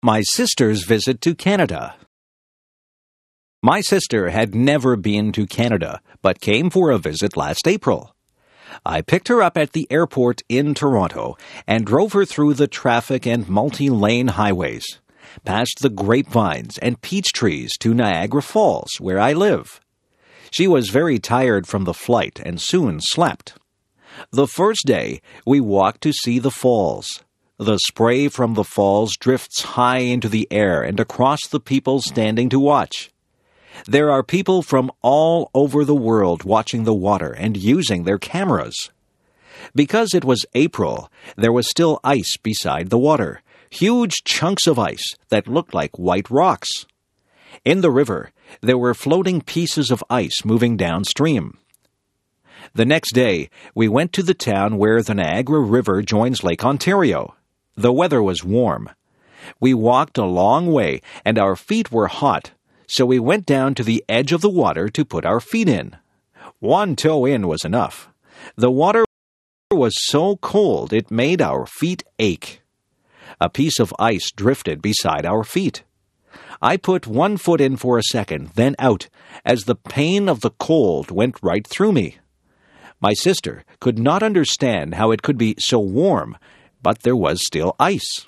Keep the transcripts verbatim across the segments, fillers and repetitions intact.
My sister's visit to Canada. My sister had never been to Canada, but came for a visit last April. I picked her up at the airport in Toronto and drove her through the traffic and multi-lane highways, past the grapevines and peach trees to Niagara Falls, where I live. She was very tired from the flight and soon slept. The first day, we walked to see the falls. The spray from the falls drifts high into the air and across the people standing to watch. There are people from all over the world watching the water and using their cameras. Because it was April, there was still ice beside the water, huge chunks of ice that looked like white rocks. In the river, there were floating pieces of ice moving downstream. The next day, we went to the town where the Niagara River joins Lake Ontario. The weather was warm. We walked a long way, and our feet were hot, so we went down to the edge of the water to put our feet in. One toe in was enough. The water was so cold it made our feet ache. A piece of ice drifted beside our feet. I put one foot in for a second, then out, as the pain of the cold went right through me. My sister could not understand how it could be so warm, but there was still ice.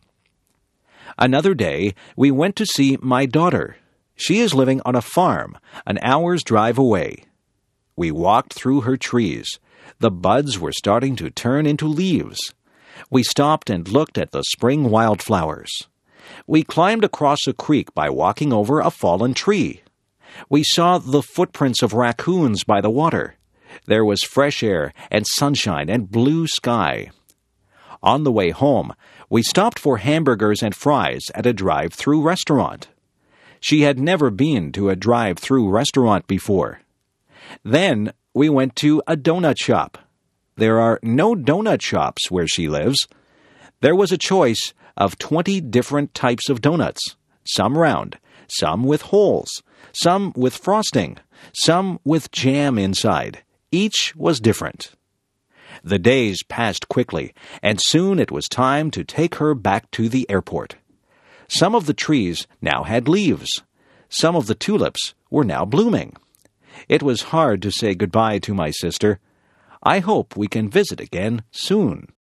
Another day, we went to see my daughter. She is living on a farm, an hour's drive away. We walked through her trees. The buds were starting to turn into leaves. We stopped and looked at the spring wildflowers. We climbed across a creek by walking over a fallen tree. We saw the footprints of raccoons by the water. There was fresh air and sunshine and blue sky. On the way home, we stopped for hamburgers and fries at a drive-through restaurant. She had never been to a drive-through restaurant before. Then we went to a donut shop. There are no donut shops where she lives. There was a choice of twenty different types of donuts, some round, some with holes, some with frosting, some with jam inside. Each was different. The days passed quickly, and soon it was time to take her back to the airport. Some of the trees now had leaves. Some of the tulips were now blooming. It was hard to say goodbye to my sister. I hope we can visit again soon.